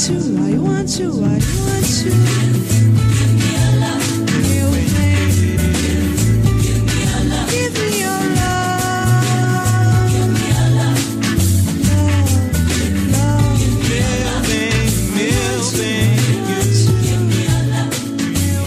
you, I want you, I want you. Give me your love. Meu bem. Give me your love. Give me your love. Give me your love. Love, love. Meu bem, meu bem. Give me your love. Meu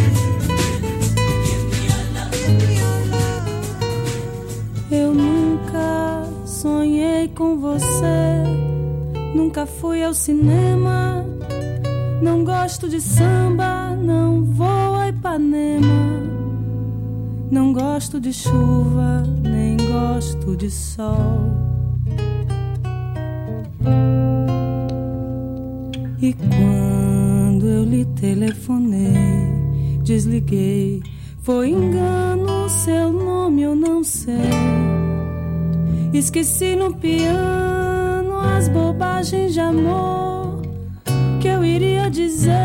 bem. Give me your love. Eu nunca sonhei com você, nunca fui ao cinema, não gosto de samba, não vou a Ipanema, não gosto de chuva, nem gosto de sol. E quando eu lhe telefonei, desliguei, foi engano, seu nome eu não sei. Esqueci no piano as bobagens de amor que eu iria dizer.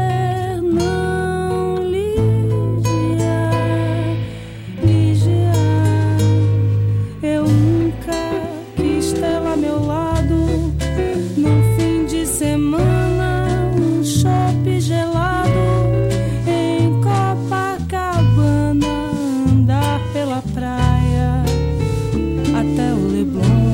Não, Lígia, Lígia, eu nunca quis tê-la ao meu lado num fim de semana, um chopp gelado em Copacabana, andar pela praia até o Leblon.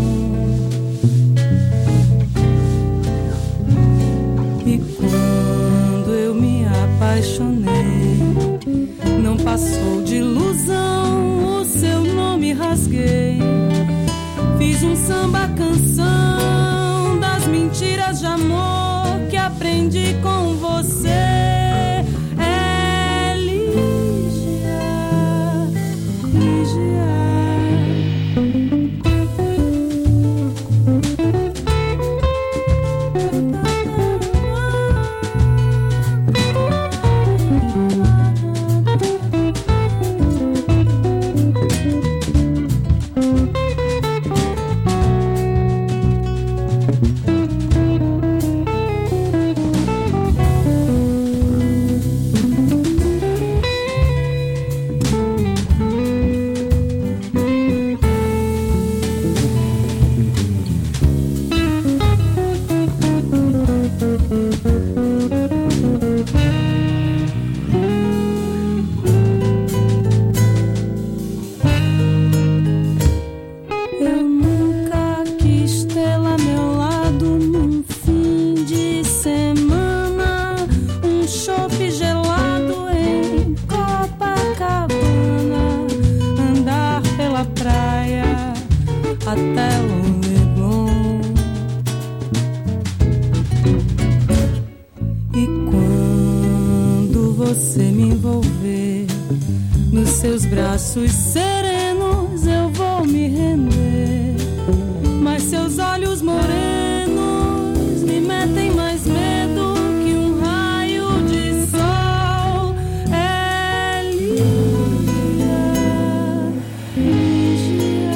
E quando eu me apaixonei, não passou de ilusão, o seu nome rasguei. Fiz um samba canção das mentiras de amor que aprendi com você. É Lígia, Lígia. Braços serenos eu vou me render, mas seus olhos morenos me metem mais medo que um raio de sol. É Lígia, Lígia.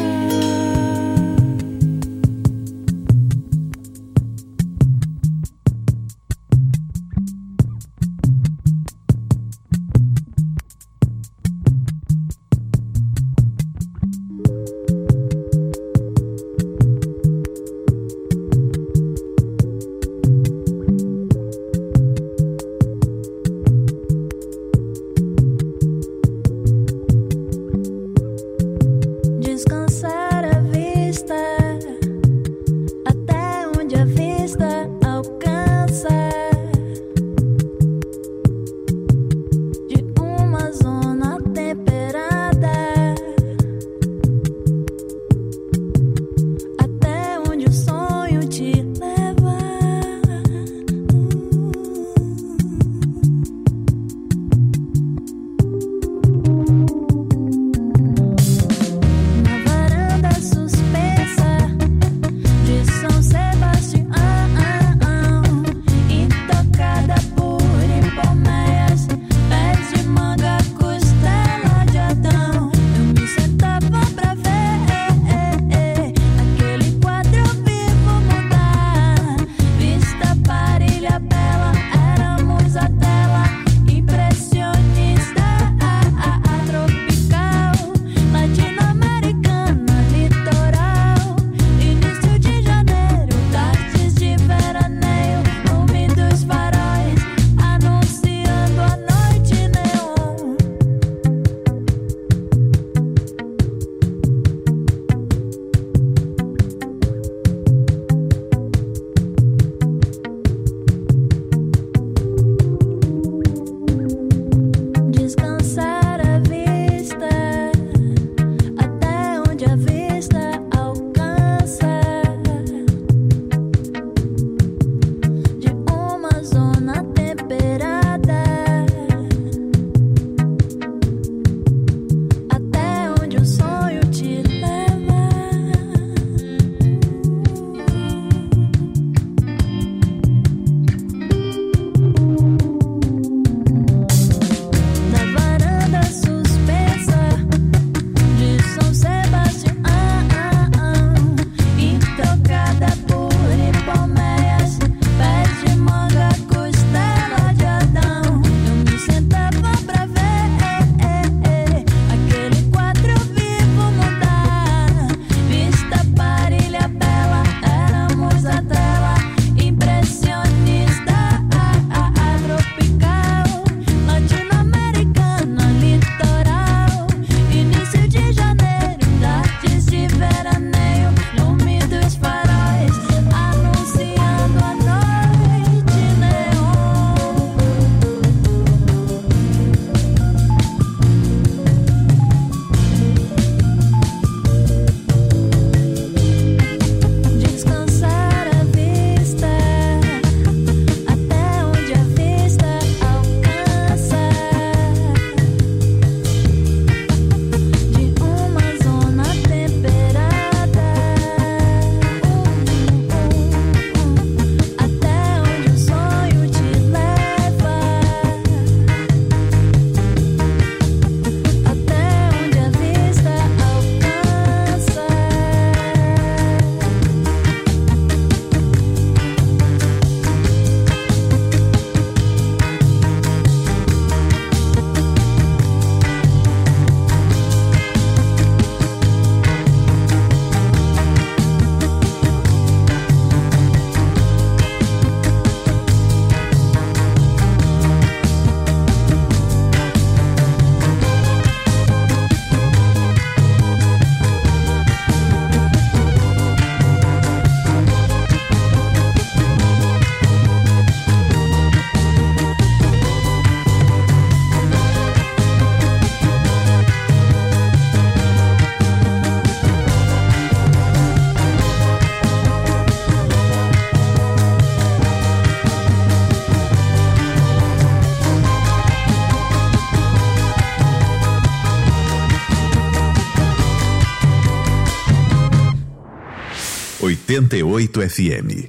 88 FM.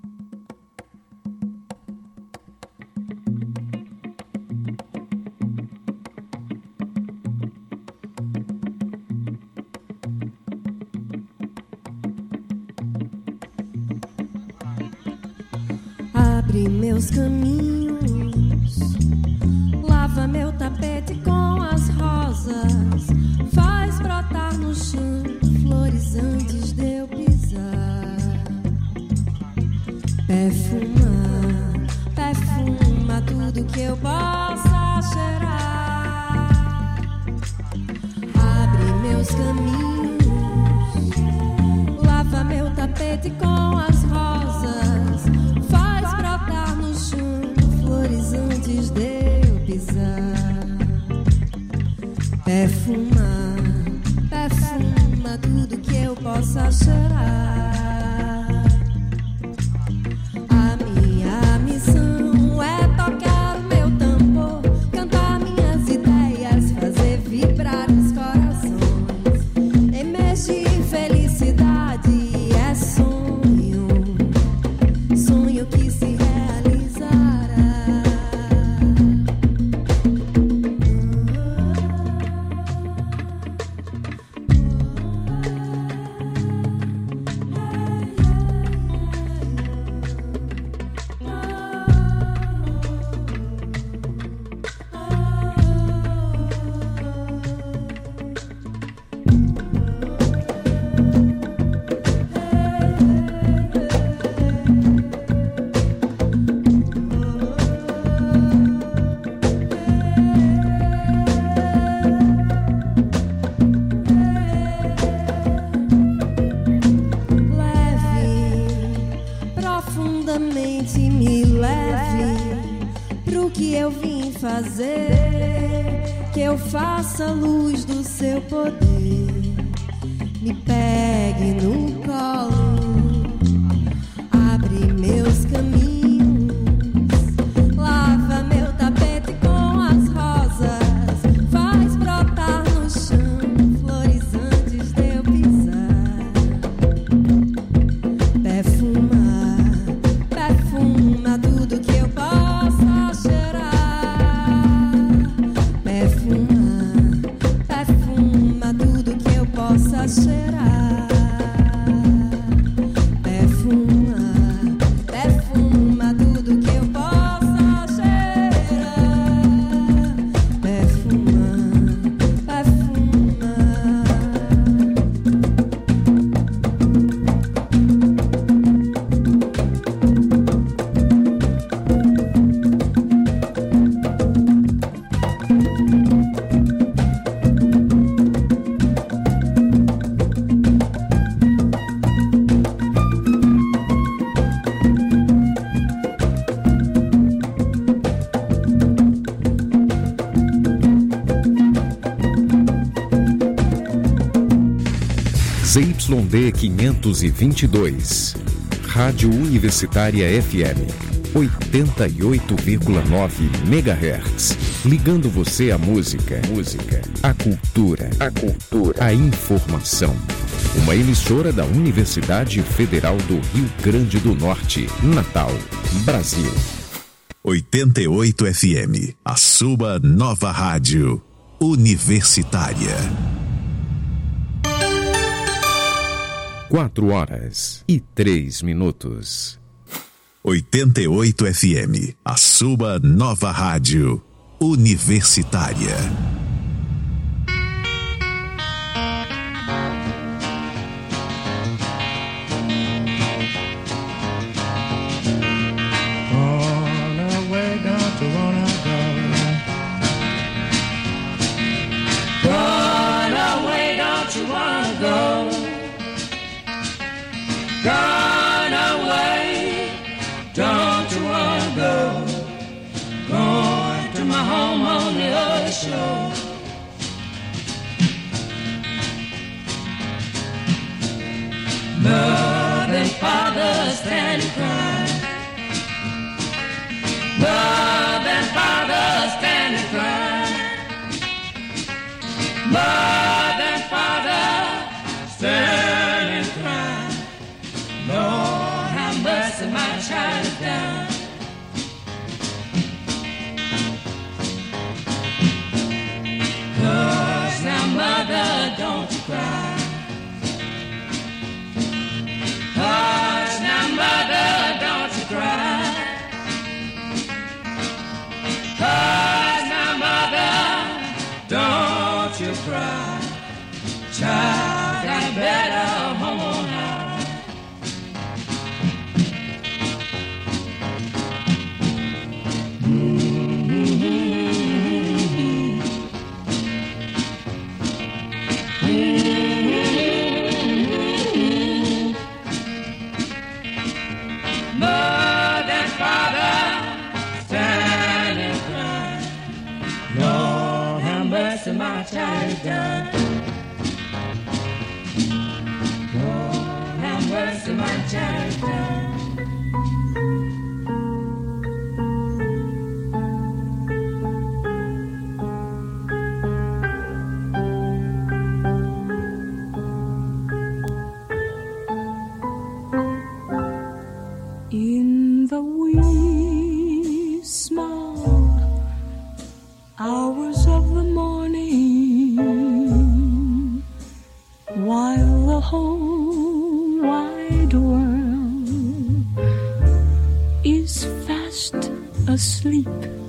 Abre meus caminhos, lava meu tapete com as rosas, faz brotar no chão flores antes de eu pisar. Perfuma tudo que eu possa cheirar. Abre meus caminhos, lava meu tapete com as rosas, faz brotar no chão flores antes de eu pisar. Perfuma tudo que eu possa cheirar. A minha missão é tocar o meu tambor, cantar minhas ideias, fazer vibrar os corações. Emergir felicidade é sonho que se realizará. Profundamente me leve pro que eu vim fazer, que eu faça luz do seu poder, me pegue no colo, abre meus caminhos, lava meu tapete com as rosas, faz brotar no chão flores antes de eu pisar. Perfuma tudo que eu possa cheirar. Perfuma tudo que eu possa cheirar. Perfuma tudo que eu possa cheirar. ZYD 522, Rádio Universitária FM, 88,9 MHz. Ligando você à música, à cultura, à informação. Uma emissora da Universidade Federal do Rio Grande do Norte, Natal, Brasil. 88 FM, a sua nova rádio universitária. 4h03. 88 FM, a sua nova rádio universitária. Gone away, don't you wanna go? Going to my home on the other shore. Mother and father standing crying. Mother and father standing crying. Mother and father standing crying. child is done. Lord, have mercy, my child is done. In the wee small hours of the morning, while the whole wide world is fast asleep,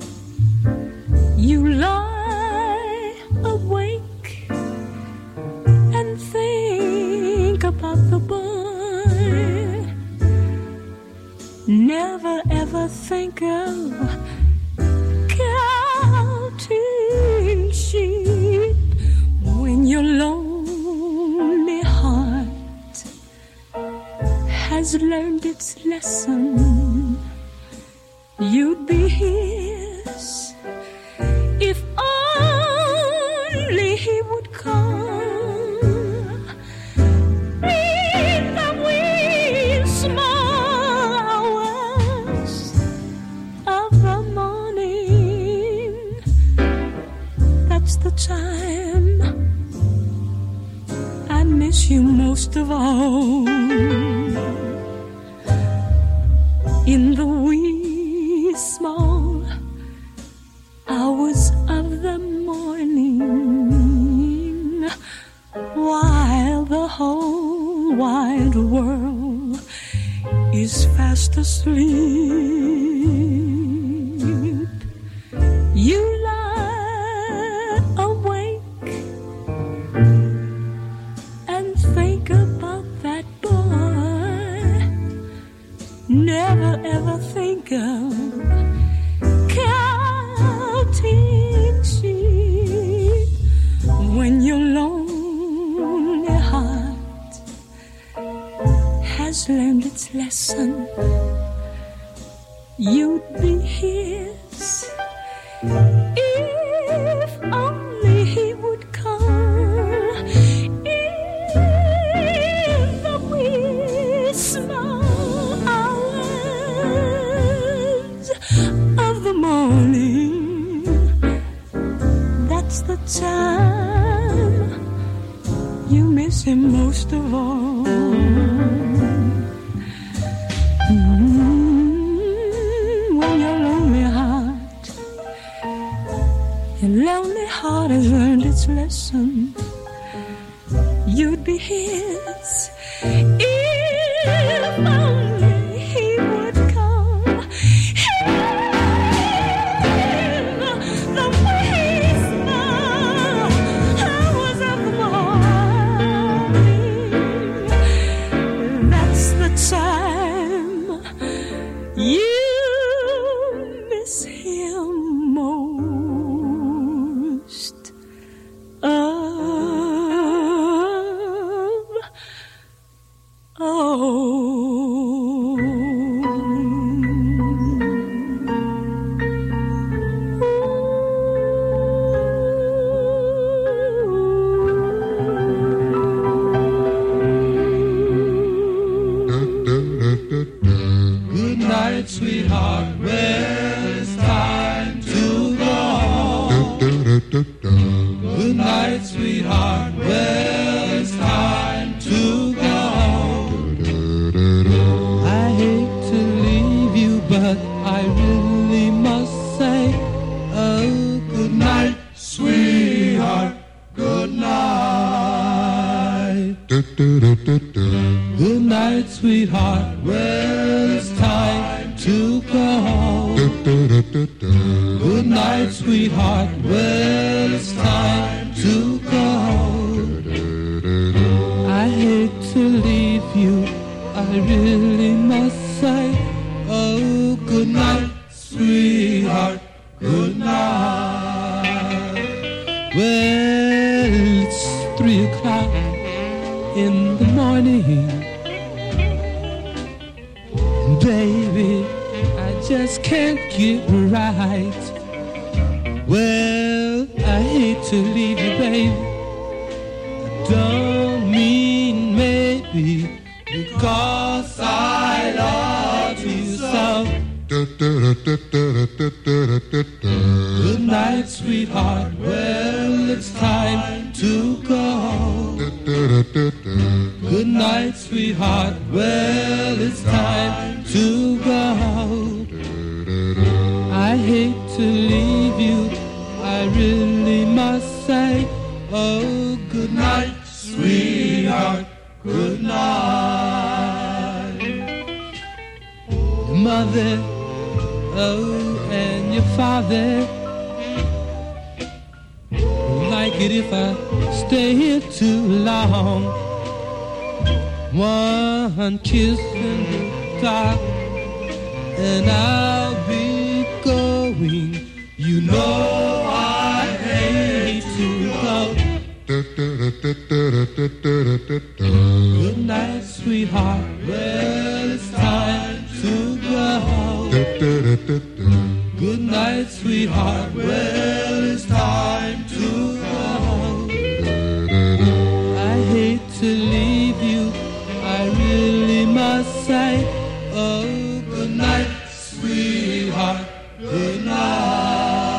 you lie awake and think about the boy. Never ever think of counting sheep when your lonely heart has learned its lesson. You'd be his if only he would come. In the wee small hours of the morning, that's the time I miss you most of all. In the wee small hours of the morning, while the whole wide world is fast asleep, you lie awake and think about that boy. Never ever think of counting sheep when your lonely heart has learned its lesson. You'd be his if only he would come. In the wee small hours of the morning, that's the time you miss him most of all. When your lonely heart has learned its lesson, you'd be his if only he would come. In the wee small hours of the morning, that's the time you miss him most of all. Good night, sweetheart. Well, it's time to go. Good night, sweetheart. Well, it's time to go. I hate to leave you, but I really must say, oh, good night, sweetheart. Good night. Good night, sweetheart. Well, it's time to go. Good night, sweetheart. Well, it's time to go. I hate to leave you, I really must say, oh, good night, sweetheart. Good night. Well, it's 3 o'clock in the morning. Baby, I just can't get right. Well, Well, I hate to leave you, baby. I don't mean maybe, because I love you so. Good night, sweetheart. Well, it's time to go. Good night, sweetheart. Well, it's time to go. I hate to leave you, I really must say. Oh, good night, sweetheart. Good night. Your mother, oh, and your father won't like it if I stay here too long. One kiss in the dark and I'll be going. You know I hate to go. Good night, sweetheart. Well, it's time to go. Good night, sweetheart. Well, it's time to go. I hate to leave you, I really must say. Oh, good night, sweetheart. Good night.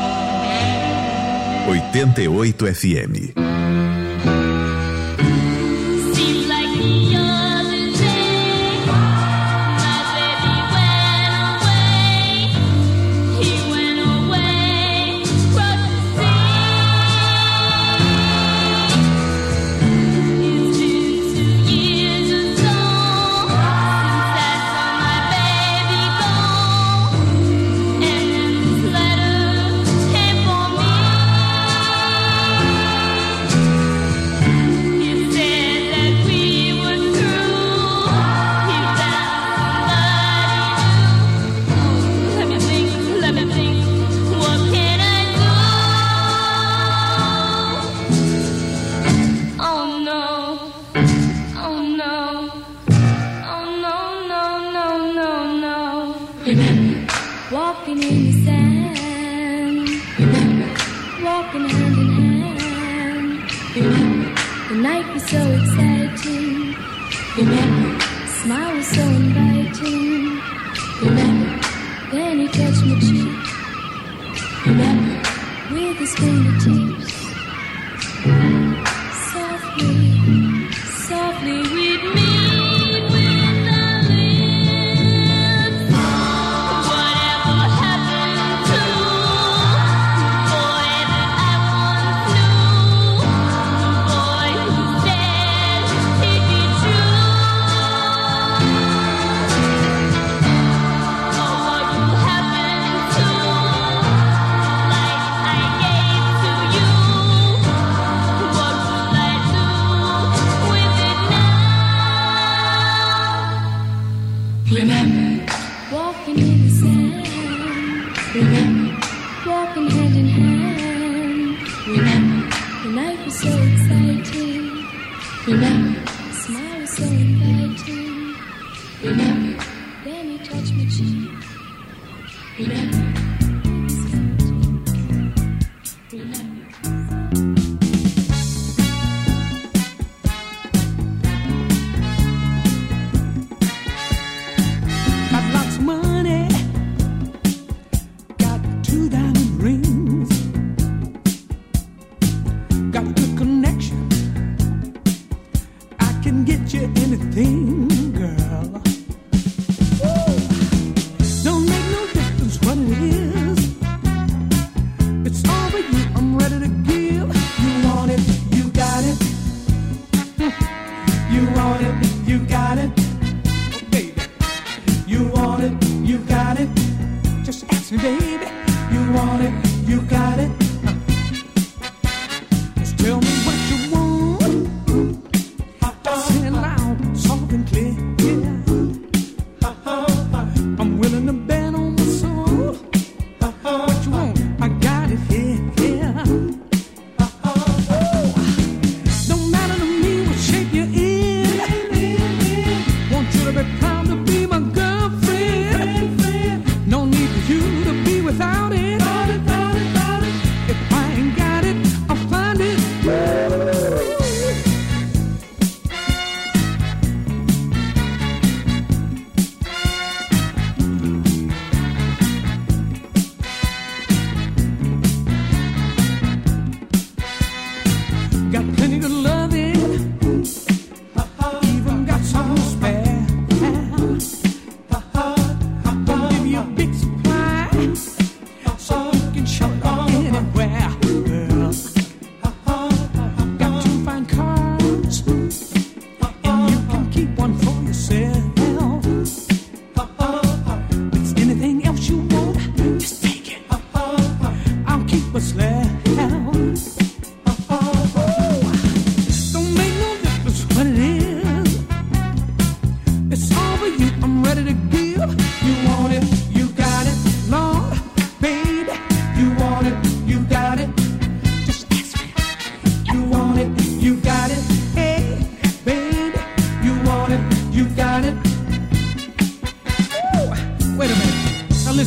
88 FM. Walking in the sand, remember, walking hand in hand, remember, the night was so exciting, remember, smile was so inviting, remember, then he touched my cheek, remember, with his fingertips, softly, softly with me. Remember, walking in the sand. Remember, walking hand in hand. Remember, the night was so exciting. Remember, the smile was so inviting. Remember, then he touched my cheek. Remember,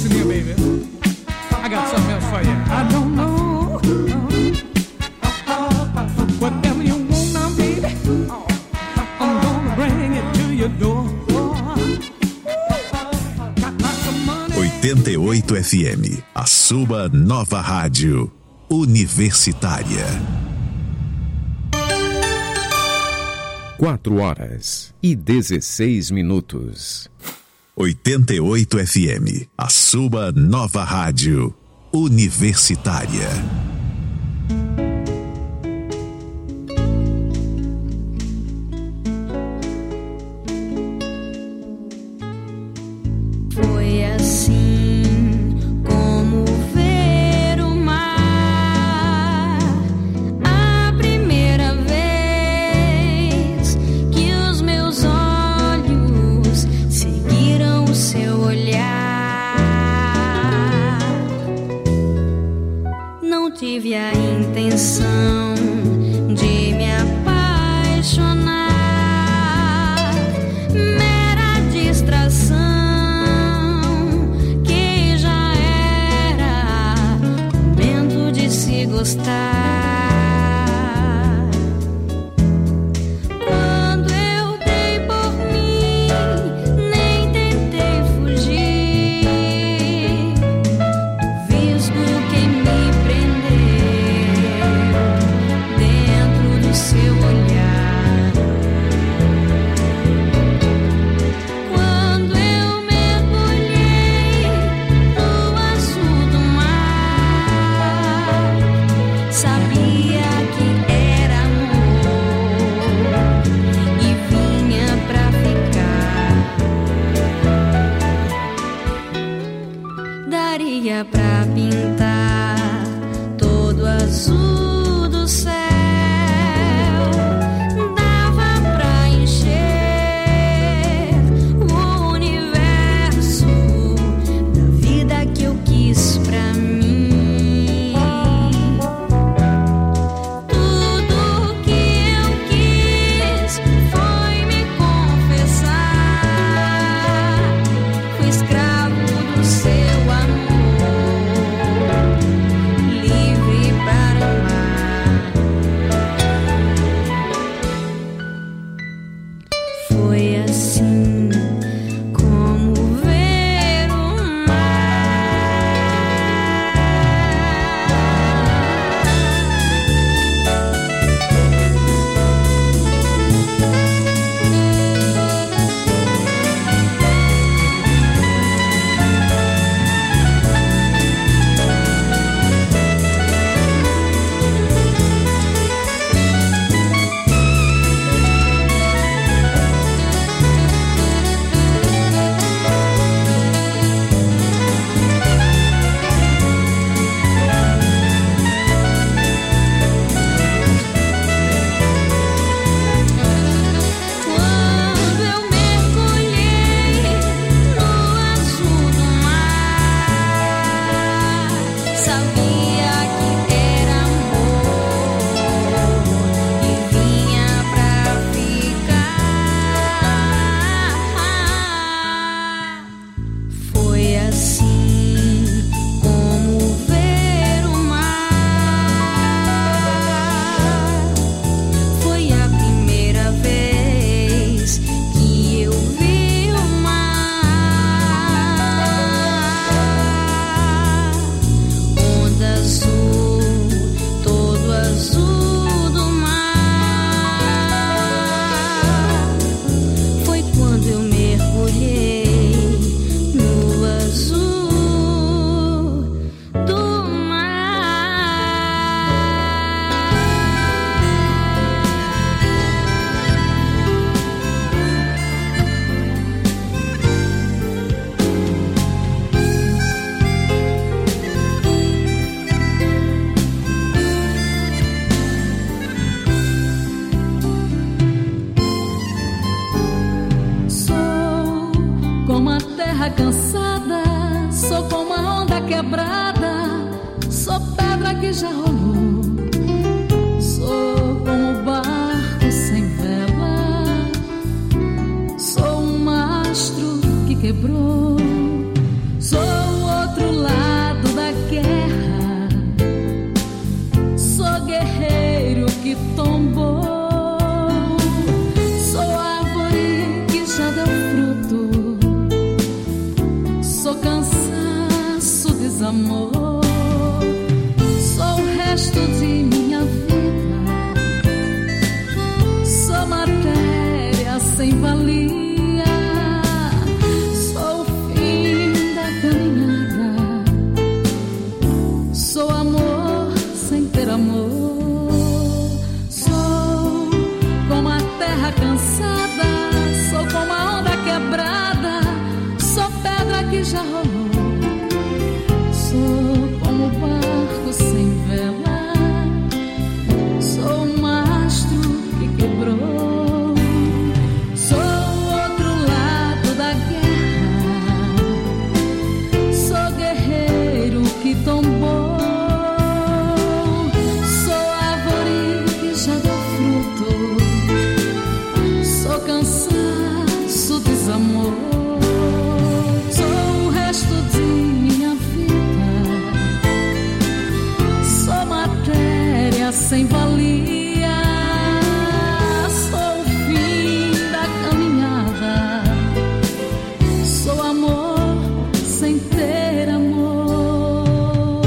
Listen here, baby. I got something else for you. I don't know whatever you want now, baby. I'm gonna bring it to your door. 88 FM, a sua nova rádio universitária. 4h16. 88 FM, a sua nova rádio universitária. Foi assim como ver o mar, a primeira vez que os meus olhos seguiram o seu olhar. Não tive a intenção de me apaixonar, mera distração. Se gostar, quando eu dei por mim, nem tentei fugir do visgo que me prendeu dentro do seu olhar. Quando eu mergulhei no azul do mar, sabia que era amor e vinha pra ficar. Daria pra pintar todo azul do céu, dava pra encher o universo da vida que eu quis pra mim. Foi assim como ver o que já rolou. Sou como um barco sem vela, sou um mastro que quebrou, sou o desamor. Sou o resto de minha vida, sou matéria sem valia, sou o fim da caminhada, sou amor sem ter amor, sou como a terra cansada, sou como a onda quebrada, sou pedra que já rolou. Sou como o barco sem vela, sou o mastro que quebrou, sou o outro lado da guerra, sou guerreiro que tombou, sou árvore que já deu fruto, sou cansaço, desamor, sou o resto de minha vida, sem valia, sou o fim da caminhada, sou amor sem ter amor.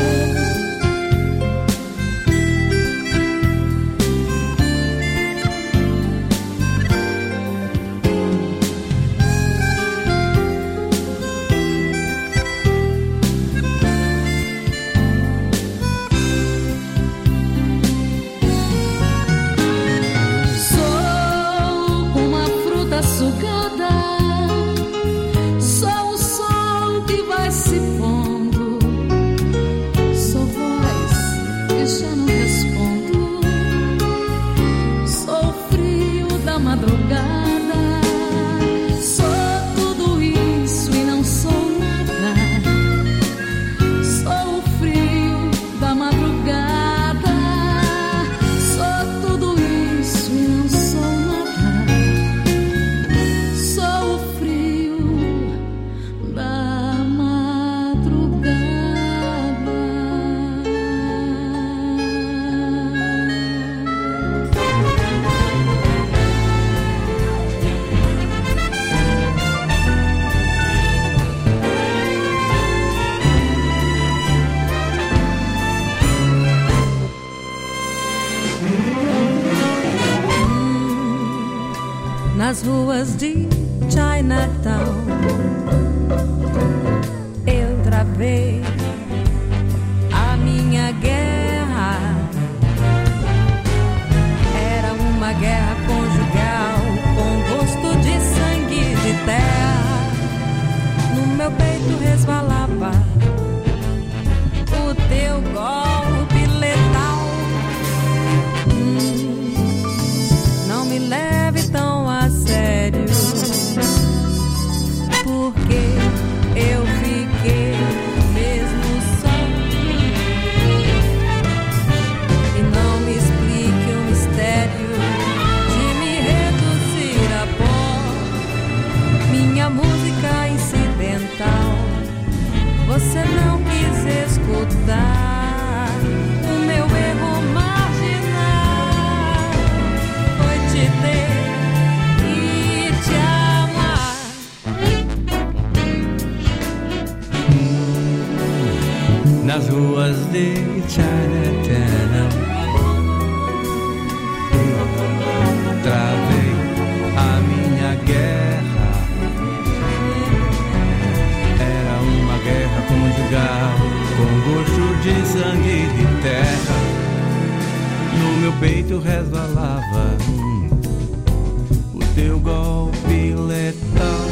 Sou o sol que vai se pondo, sou voz que já não respondo, sou o frio da madrugada, sou tudo isso e não sou nada, sou o frio da madrugada, sou tudo isso e não sou nada. Nas ruas de Chinatown eu travei a minha guerra. Era uma guerra conjugal com gosto de sangue de terra. No meu peito resvalava o teu golpe letal. Não me leve tão a sério, porque eu fiquei mesmo só. E não me explique o mistério de me reduzir a pó. Minha música incidental você não quis escutar. O meu erro marginal foi te ter e te amar. Nas ruas de Chinatown travei a minha guerra. Era uma guerra conjugal com gosto de sangue de terra. No meu peito resvalava o teu golpe letal.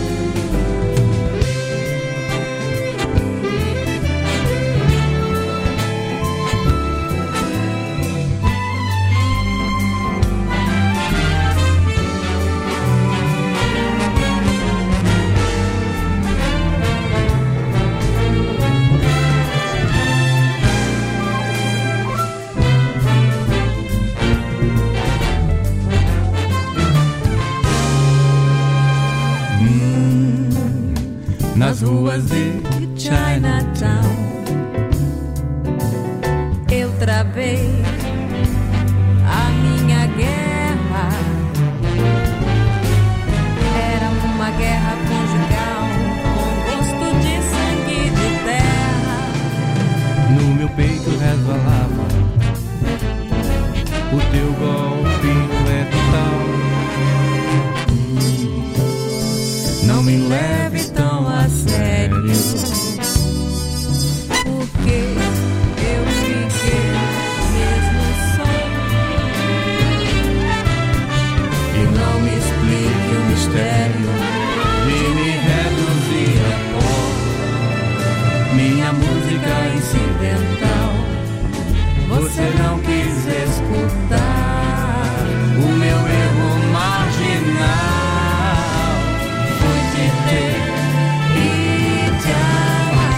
Nas ruas de Chinatown eu travei a minha guerra. Era uma guerra conjugal com gosto de sangue de terra. peito resvalava. O teu golpe letal. Não me leve tão a sério, Porque eu fiquei mesmo só. e não me explique o mistério de me reduzir a pó. Minha música incidental, você não quis escutar. O meu erro marginal foi te ter e te amar.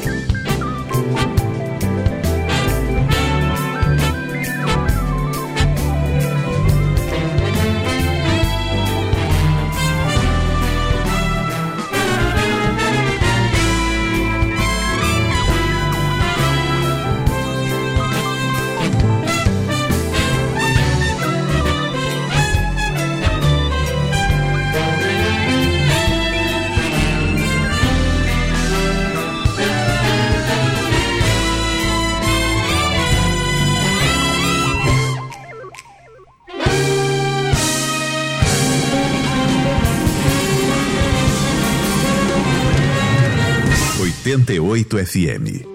Oito FM.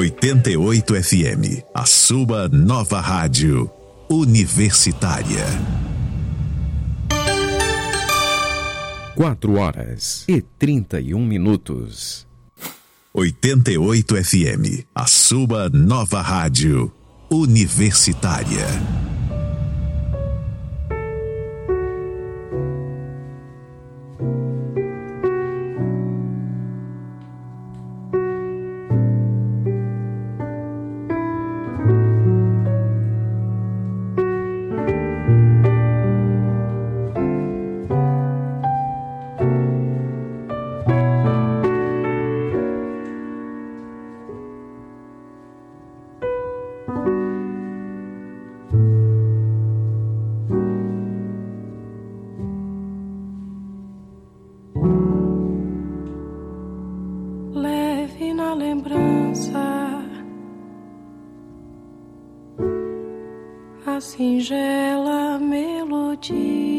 88 FM, a sua nova rádio universitária. 4h31. 88 FM, a sua nova rádio universitária. Singela melodia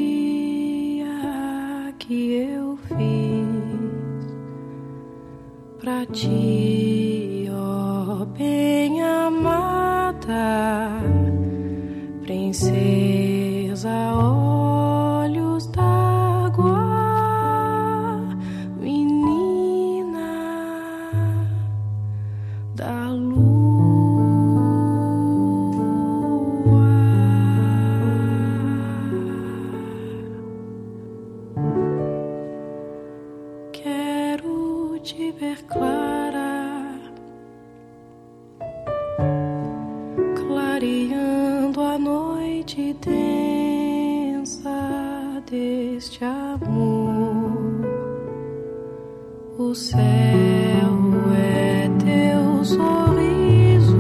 que eu fiz pra ti, ó bem amada princesa, olhos d'água, menina da luz. Te ver clara, clareando a noite densa deste amor. O céu é teu sorriso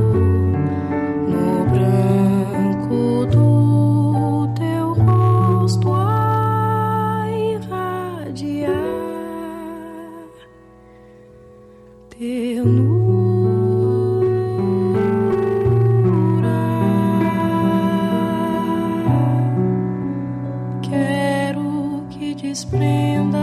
no branco do teu rosto a irradiar ternura. Quero que desprendas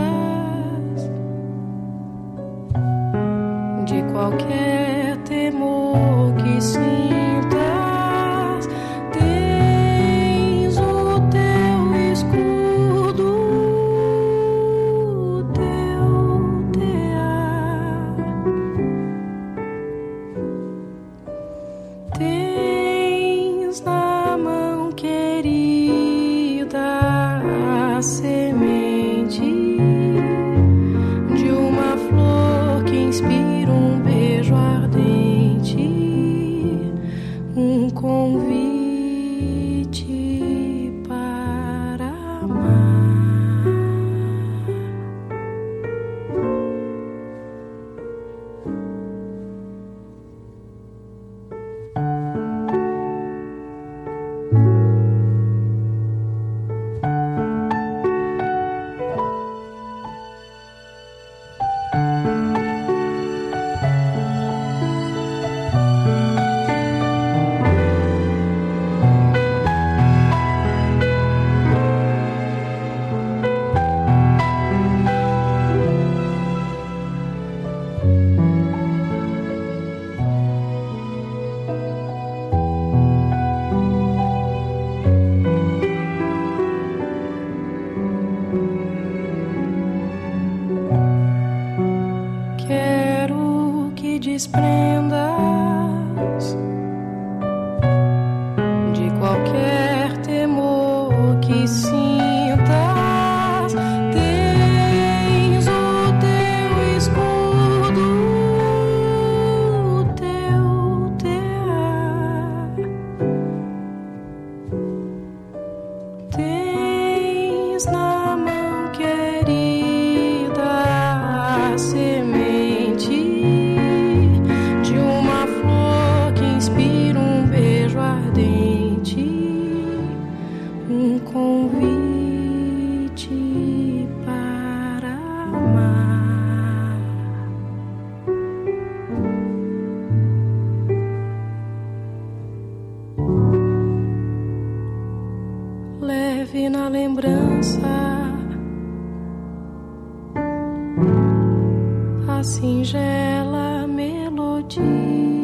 de qualquer temor que sintas. Tens o teu escudo, o teu tear. Tens na mão querida a semente de uma flor que inspira um beijo ardente, um convite para amar. Quero que desprendas de qualquer temor que sintas. Tens o teu escudo, o teu tear. Tens na mão querida a semente de uma flor que inspira um beijo ardente, um convite para amar. Leve na lembrança a singela melodia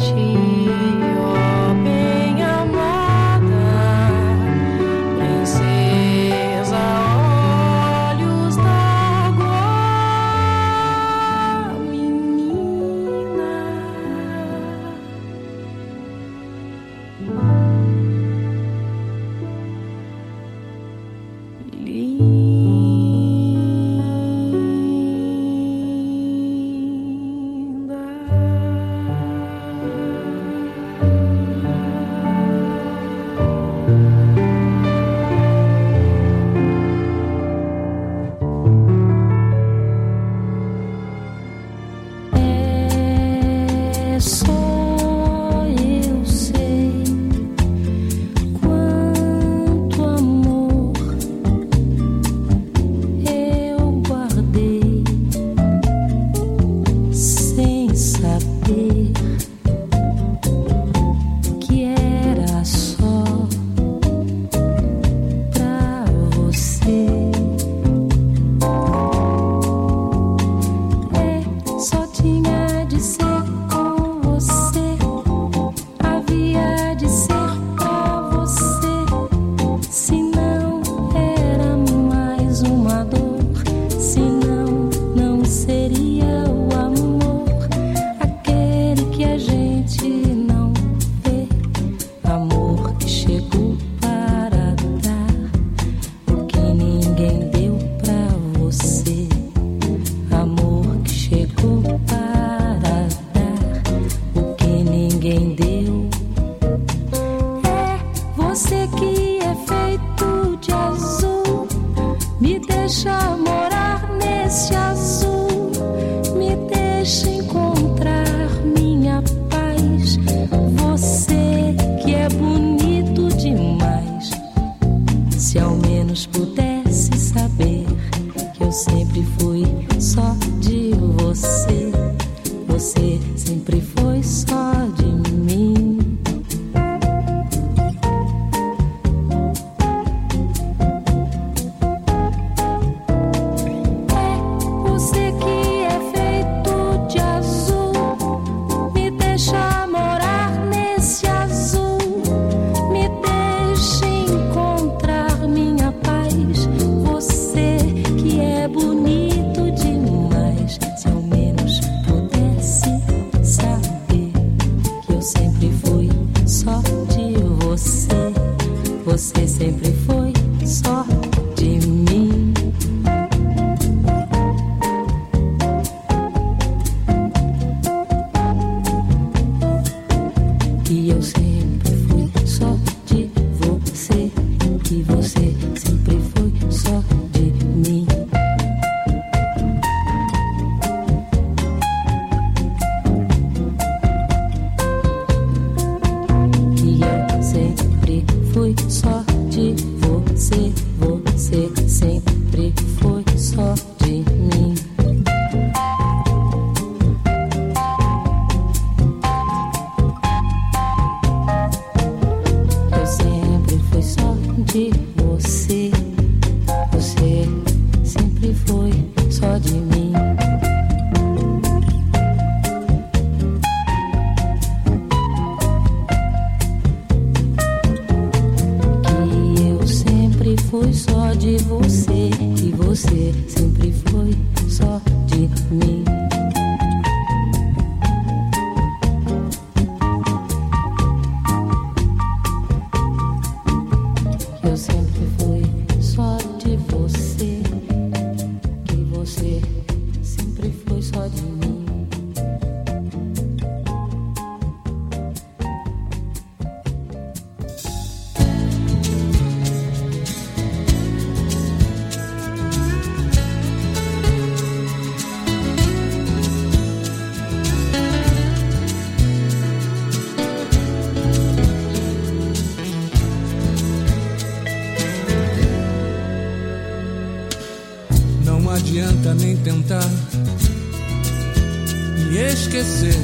adianta nem tentar me esquecer.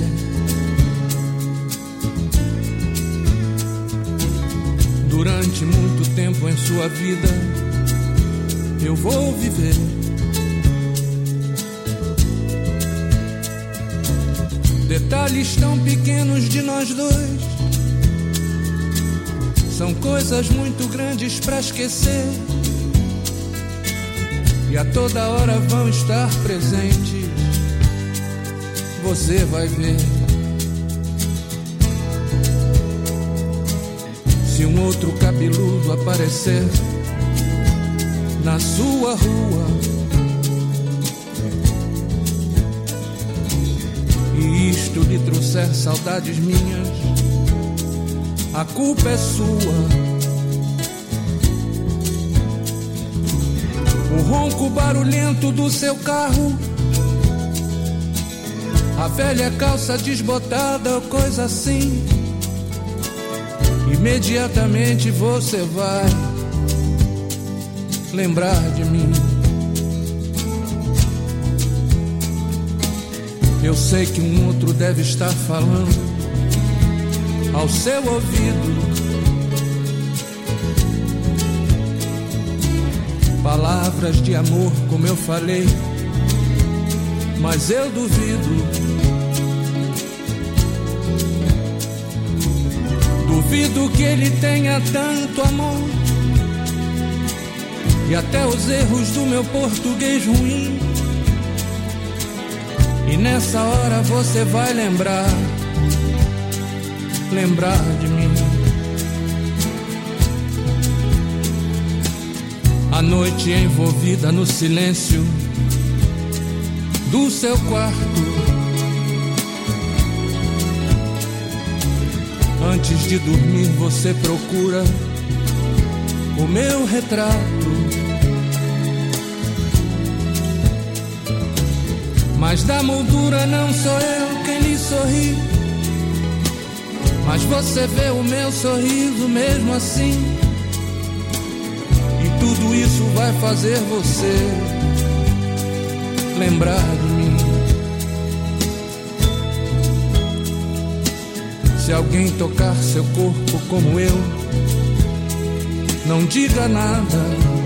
Durante muito tempo em sua vida eu vou viver. Detalhes tão pequenos de nós dois são coisas muito grandes pra esquecer, e a toda hora vão estar presentes. Você vai ver. Se um outro cabeludo aparecer na sua rua e isto lhe trouxer saudades minhas, a culpa é sua. O ronco barulhento do seu carro, a velha calça desbotada ou coisa assim, imediatamente você vai lembrar de mim. Eu sei que um outro deve estar falando ao seu ouvido palavras de amor, como eu falei, mas eu duvido. Duvido que ele tenha tanto amor, e até os erros do meu português ruim. E nessa hora você vai lembrar de mim. A noite envolvida no silêncio do seu quarto, antes de dormir você procura o meu retrato. Mas da moldura não sou eu quem lhe sorri, mas você vê o meu sorriso mesmo assim. E tudo isso vai fazer você lembrar de mim. Se alguém tocar seu corpo como eu, não diga nada.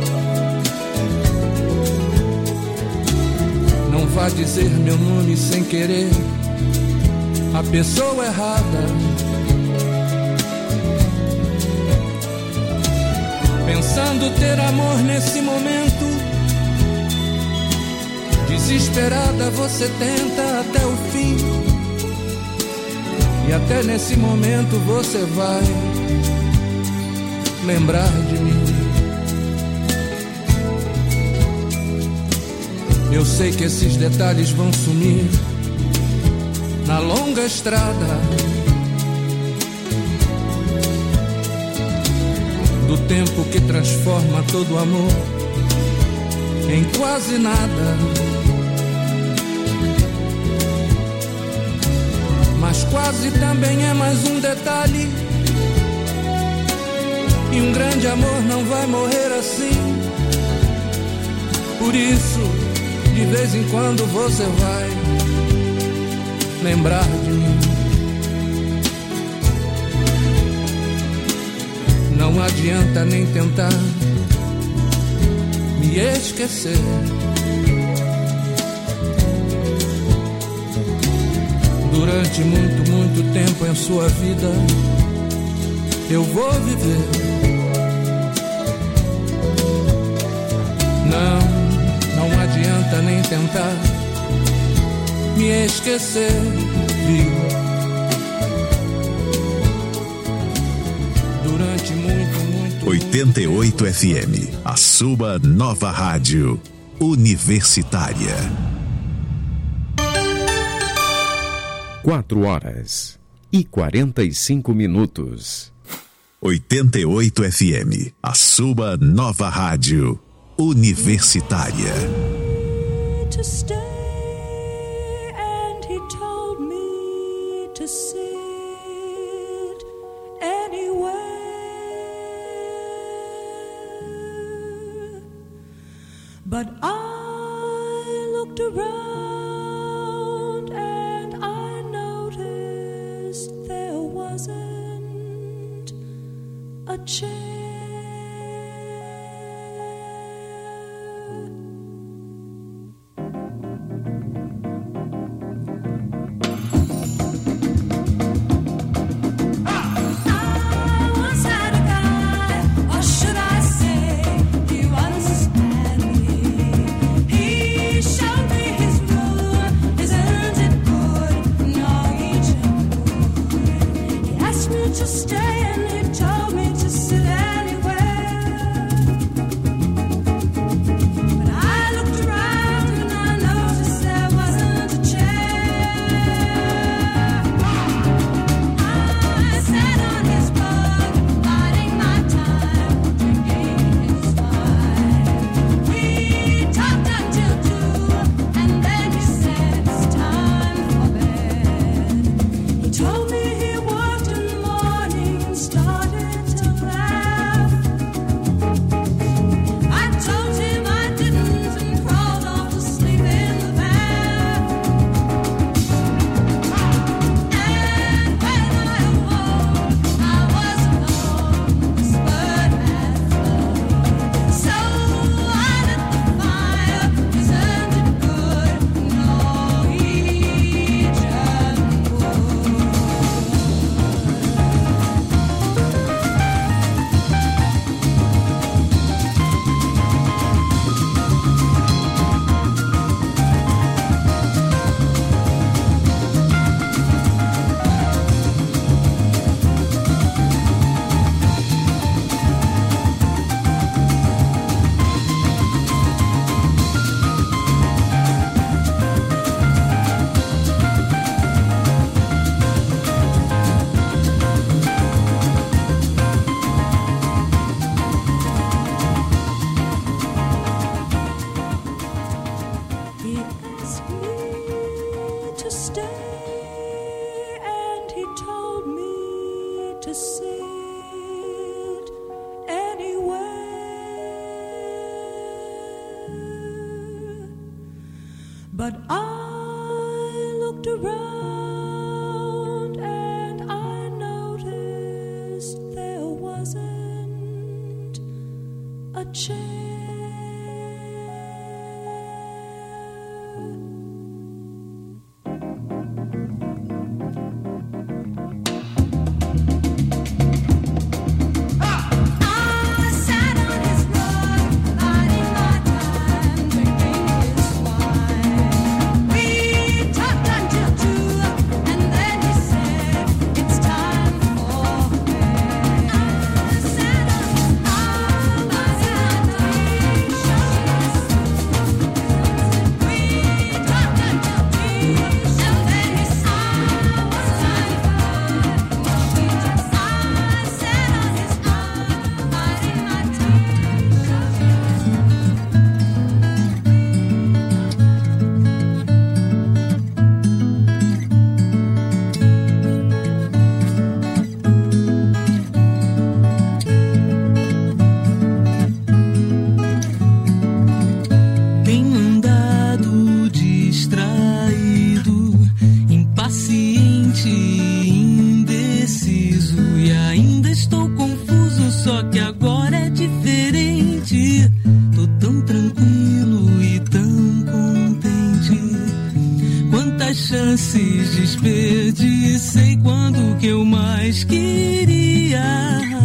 Não vá dizer meu nome sem querer a pessoa errada. Pensando ter amor nesse momento, desesperada você tenta até o fim. E até nesse momento você vai lembrar de mim. Eu sei que esses detalhes vão sumir na longa estrada do tempo que transforma todo amor em quase nada. Mas quase também é mais um detalhe, e um grande amor não vai morrer assim. Por isso, de vez em quando você vai lembrar de mim. Não adianta nem tentar me esquecer. Durante muito, muito tempo em sua vida eu vou viver. Não adianta nem tentar me esquecer, viu? Durante muito 88 FM, a sua nova rádio universitária. 4h45. 88 FM, a sua nova rádio universitária. To stay, and he told me to sit anywhere, but I looked around and I noticed there wasn't a chair. But I looked around and I noticed there wasn't a chair. Desperdicei quando que eu mais queria.